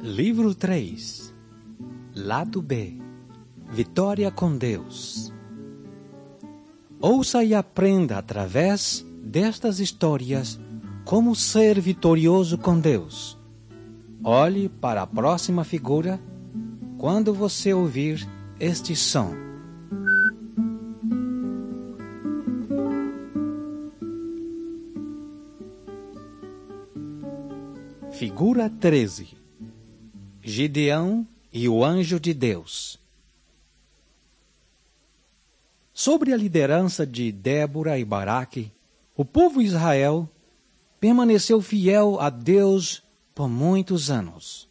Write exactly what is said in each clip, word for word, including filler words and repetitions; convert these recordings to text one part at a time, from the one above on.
Livro três. Lado B. Vitória com Deus. Ouça e aprenda através destas histórias como ser vitorioso com Deus. Olhe para a próxima figura quando você ouvir este som. Figura treze. Gideão e o anjo de Deus. Sobre a liderança de Débora e Baraque, o povo de Israel permaneceu fiel a Deus por muitos anos.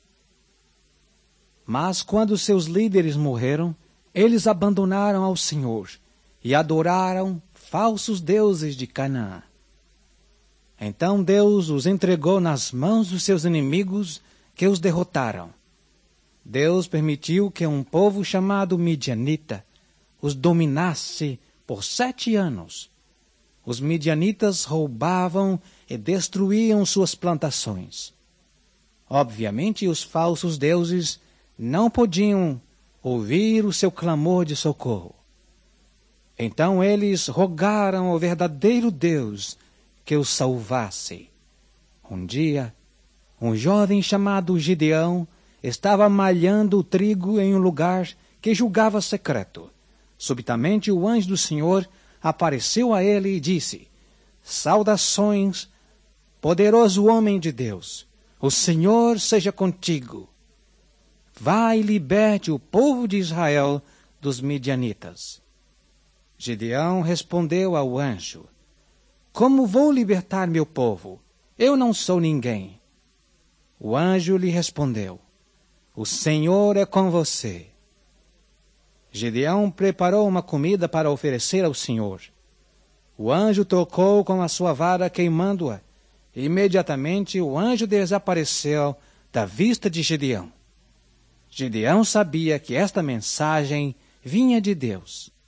Mas quando seus líderes morreram, eles abandonaram ao Senhor e adoraram falsos deuses de Canaã. Então Deus os entregou nas mãos dos seus inimigos, que os derrotaram. Deus permitiu que um povo chamado Midianita os dominasse por sete anos. Os midianitas roubavam e destruíam suas plantações. Obviamente, os falsos deuses não podiam ouvir o seu clamor de socorro. Então eles rogaram ao verdadeiro Deus que os salvasse. Um dia, um jovem chamado Gideão estava malhando o trigo em um lugar que julgava secreto. Subitamente o anjo do Senhor apareceu a ele e disse: Saudações, poderoso homem de Deus, o Senhor seja contigo. Vá e liberte o povo de Israel dos midianitas. Gideão respondeu ao anjo: Como vou libertar meu povo? Eu não sou ninguém. O anjo lhe respondeu: O Senhor é com você. Gideão preparou uma comida para oferecer ao Senhor. O anjo tocou com a sua vara queimando-a. Imediatamente o anjo desapareceu da vista de Gideão. Gideão sabia que esta mensagem vinha de Deus.